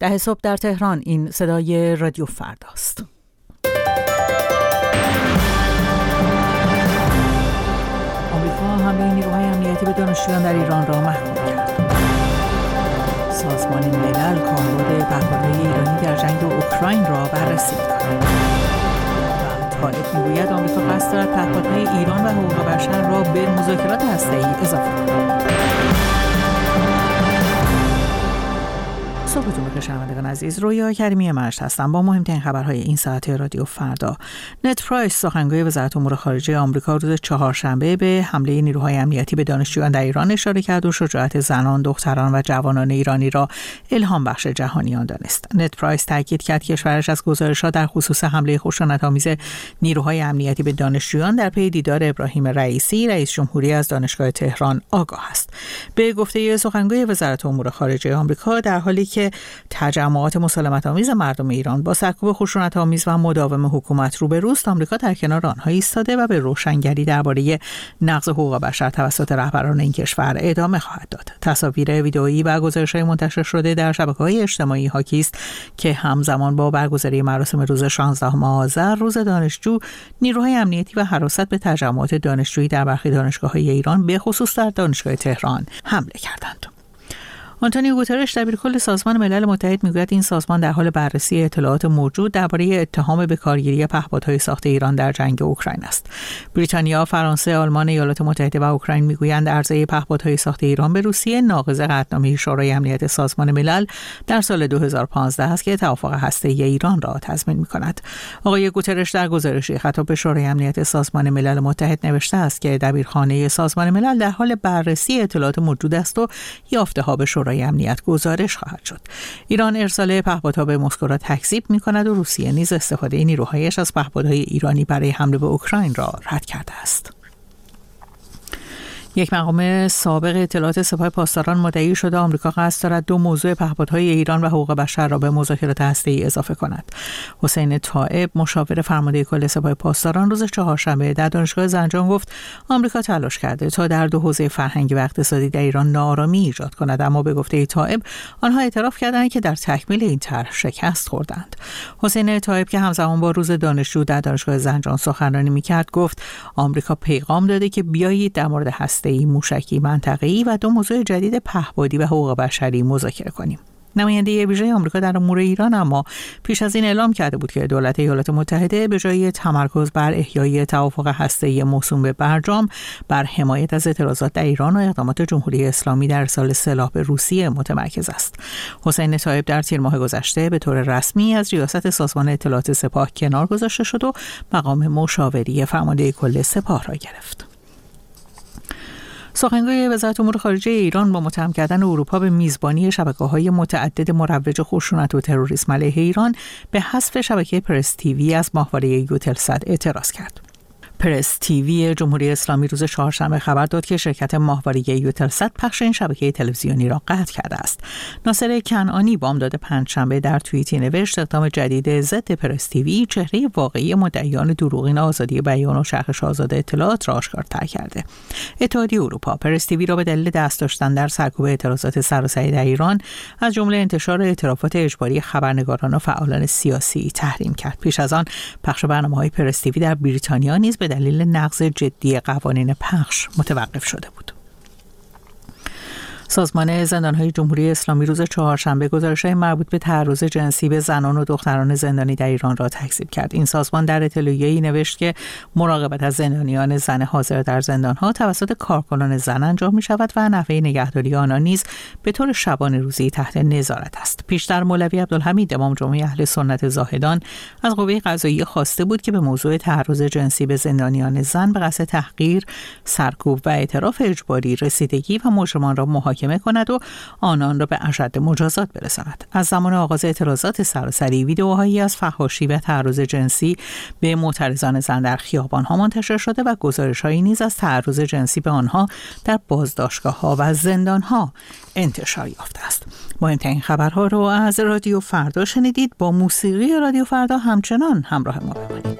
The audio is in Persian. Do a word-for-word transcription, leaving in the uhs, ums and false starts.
ده صبح در تهران. این صدای رادیو فرداست. آمریکا حمله نیروهای امنیتی به دانشجویان در ایران را محکوم کرد. سازمان ملل کاربرد پهپادهای ایرانی در جنگ اوکراین را بررسی می‌کند. و طالب می‌گوید آمریکا قصد دارد پهپادهای ایران و حقوق بشر را به مذاکرات هسته‌ای اضافه کند. صبحتون بخیر شنوندگان عزیز، رویا کریمی مشت هستم با مهمترین خبرهای این ساعت رادیو فردا. نت پرایس سخنگوی وزارت امور خارجه آمریکا روز چهارشنبه به حمله نیروهای امنیتی به دانشجویان در ایران اشاره کرد و شجاعت زنان، دختران و جوانان ایرانی را الهام بخش جهانیان دانست. نت پرایس تاکید کرد کشورش از گزارش‌ها در خصوص حمله خشونت‌آمیز نیروهای امنیتی به دانشجویان در پی دیدار ابراهیم رئیسی رئیس جمهوری از دانشگاه تهران آگاه است. به گفته سخنگوی وزارت امور خارجه آمریکا، در حالی که تجمعات مسالمت‌آمیز مردم ایران با سرکوب خشونت‌آمیز و مداوم حکومت روبروست، آمریکا در کنار آنها ایستاده و به روشنگری درباره نقض حقوق بشر توسط رهبران این کشور ادامه خواهد داد. تصاویر ویدئویی و گزارش‌های منتشر شده در شبکه‌های اجتماعی حاکی است که همزمان با برگزاری مراسم روز شانزدهم آذر، روز دانشجو، نیروهای امنیتی و حراست به تجمعات دانشجویی در برخی دانشگاه‌های ایران به خصوص در دانشگاه تهران حمله کردند. آنتونیو گوترش دبیرکل سازمان ملل متحد میگوید این سازمان در حال بررسی اطلاعات موجود درباره اتهام به کارگیری پهپادهای ساخت ایران در جنگ اوکراین است. بریتانیا، فرانسه، آلمان، ایالات متحده و اوکراین میگویند عرضه پهپادهای ساخت ایران به روسیه ناقض قطعنامه شورای امنیت سازمان ملل در سال دو هزار و پانزده است که توافق هسته‌ای ایران را تضمین می‌کند. آقای گوترش در گزارشی خطاب به شورای امنیت سازمان ملل متحد نوشته است که دبیرخانه سازمان ملل در حال بررسی اطلاعات موجود است و یافته‌ها به شورای امنیت گزارش خواهد شد. ایران ارسال پهپادها به مسکو را تکذیب می‌کند و روسیه نیز استفاده نیروهایش از پهپادهای ایرانی برای حمله به اوکراین را رد کرده است. یک مقام سابق اطلاعات سپاه پاسداران مدعی شده آمریکا قصد دارد دو موضوع پهپادهای ایران و حقوق بشر را به مذاکرات هسته‌ای اضافه کند. حسین طائب، مشاور فرمانده کل سپاه پاسداران، روز چهارشنبه در دانشگاه زنجان گفت آمریکا تلاش کرده تا در دو حوزه فرهنگی و اقتصادی در ایران ناآرامی ایجاد کند، اما به گفته طائب آنها اعتراف کردند که در تکمیل این طرح شکست خوردند. حسین طائب که همزمان با روز دانشجو در دانشگاه زنجان سخنرانی می‌کرد گفت آمریکا پیغام داده که بیایید در مورد هسته موشکی منطقه‌ای و دو موضوع جدید پهپادی و حقوق بشری مذاکره کنیم. نماینده ویژه آمریکا در امور ایران اما پیش از این اعلام کرده بود که دولت ایالات متحده به جای تمرکز بر احیای توافق هسته‌ای موسوم به برجام، بر حمایت از اعتراضات در ایران و اقدامات جمهوری اسلامی در ارسال سلاح به روسیه متمرکز است. حسین طائب در تیر ماه گذشته به طور رسمی از ریاست سازمان اطلاعات سپاه کنار گذاشته شد و مقام مشاوری فرمانده کل سپاه را گرفت. سخنگوی وزارت امور خارجه ایران با متهم کردن اروپا به میزبانی شبکه‌های متعدد مروج خشونت و تروریسم علیه ایران به حذف شبکه پرس تیوی از ماهواره یوتلسات اعتراض کرد. پرس تیوی جمهوری اسلامی روز چهارشنبه خبر داد که شرکت ماهواره یوتلسات پخش این شبکه تلویزیونی را قطع کرده است. ناصر کنعانی بامداد پنجشنبه در توییتی نوشت اقدام جدید ضد پرس تیوی چهره واقعی مدعیان دروغین آزادی بیان و چرخش آزاد اطلاعات را آشکارتر کرده. اتحادیه اروپا پرس تیوی را به دلیل دست داشتن در سرکوب اعتراضات سراسری در ایران از جمله انتشار اعترافات اجباری خبرنگاران و فعالان سیاسی تحریم کرد. پیش از آن پخش برنامه‌های پرس تیوی در بریتانیا نیز به دلیل نقض جدی قوانین پخش متوقف شده بود. سازمان زندانهای جمهوری اسلامی روز چهارشنبه گزارش‌های مربوط به تعرض جنسی به زنان و دختران زندانی در ایران را تکذیب کرد. این سازمان در اطلاعیه‌ای نوشت که مراقبت از زندانیان زن حاضر در زندانها توسط کارکنان زن انجام می‌شود و نحوه نگهداری آنان نیز به طور شبانه روزی تحت نظارت است. پیشتر مولوی عبدالحمید امام جمعه اهل سنت زاهدان از قوه قضاییه خواسته بود که به موضوع تعرض جنسی به زندانیان زن به قصد تحقیر، سرکوب و اعتراف اجباری رسیدگی و مجرمان را محاکمه کند و آنان را به اشد مجازات برساند. از زمان آغاز اعتراضات سراسری ویدئوهایی از فحاشی و تعرض جنسی به معترضان زن در خیابان‌ها منتشر شده و گزارش‌هایی نیز از تعرض جنسی به آنها در بازداشتگاه‌ها و زندان‌ها انتشار یافته است. مهمترین خبرها رو از رادیو فردا شنیدید. با موسیقی رادیو فردا همچنان همراه ما بمانید.